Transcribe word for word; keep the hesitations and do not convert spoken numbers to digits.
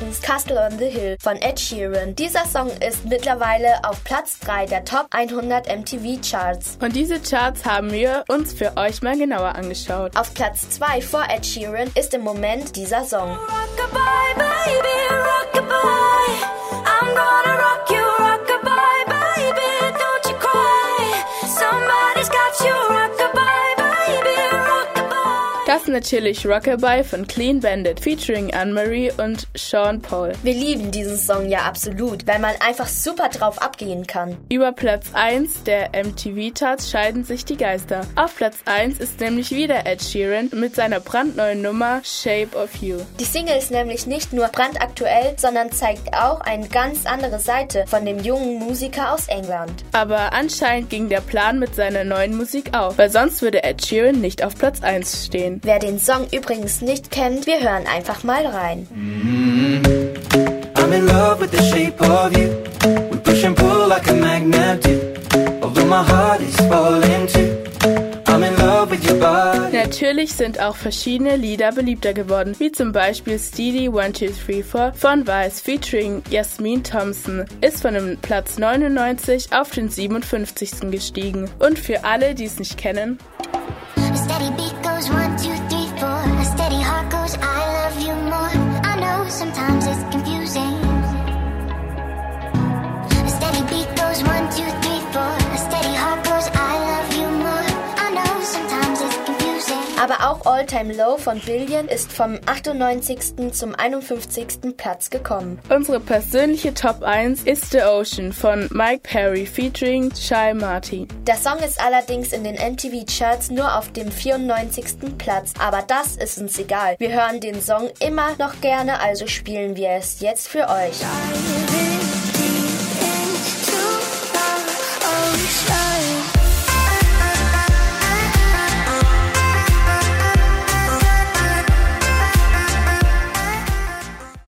übrigens Castle on the Hill von Ed Sheeran. Dieser Song ist mittlerweile auf Platz drei der Top hundert M T V Charts. Und diese Charts haben wir uns für euch mal genauer angeschaut. Auf Platz zwei vor Ed Sheeran ist im Moment dieser Song. Rockabye, baby, rockabye. I'm gonna rock you, rockabye, baby, don't you cry. Somebody's got you, rockabye, baby, rockabye. Das ist natürlich Rockabye von Clean Bandit featuring Anne-Marie und Sean Paul. Wir lieben diesen Song ja absolut, weil man einfach super drauf abgehen kann. Über Platz eins der M T V-Charts scheiden sich die Geister. Auf Platz eins ist nämlich wieder Ed Sheeran mit seiner brandneuen Nummer Shape of You. Die Single ist nämlich nicht nur brandaktuell, sondern zeigt auch eine ganz andere Seite von dem jungen Musiker aus England. Aber anscheinend ging der Plan mit seiner neuen Musik auf, weil sonst würde Ed Sheeran nicht auf Platz eins stehen. Wer den Song übrigens nicht kennt, wir hören einfach mal rein. Mm-hmm. I'm in love with the shape of you. We push and pull like a magnet do. Although my heart is falling too. I'm in love with your body. Natürlich sind auch verschiedene Lieder beliebter geworden, wie zum Beispiel Steady one two three four von Vice featuring Jasmine Thompson, ist von dem Platz neunundneunzig auf den siebenundfünfzigsten gestiegen. Und für alle, die es nicht kennen: A steady beat goes one, two, three, four. A steady heart goes, I love you more. I know sometimes it's confusing. A steady beat goes one, two, three, four. A steady heart goes, I love you more. I know sometimes it's confusing. Aber auch All Time Low von Billion ist vom achtundneunzigsten zum einundfünfzigsten Platz gekommen. Unsere persönliche Top eins ist The Ocean von Mike Perry featuring Shy Marty. Der Song ist allerdings in den M T V-Charts nur auf dem vierundneunzigsten Platz, aber das ist uns egal. Wir hören den Song immer noch gerne, also spielen wir es jetzt für euch.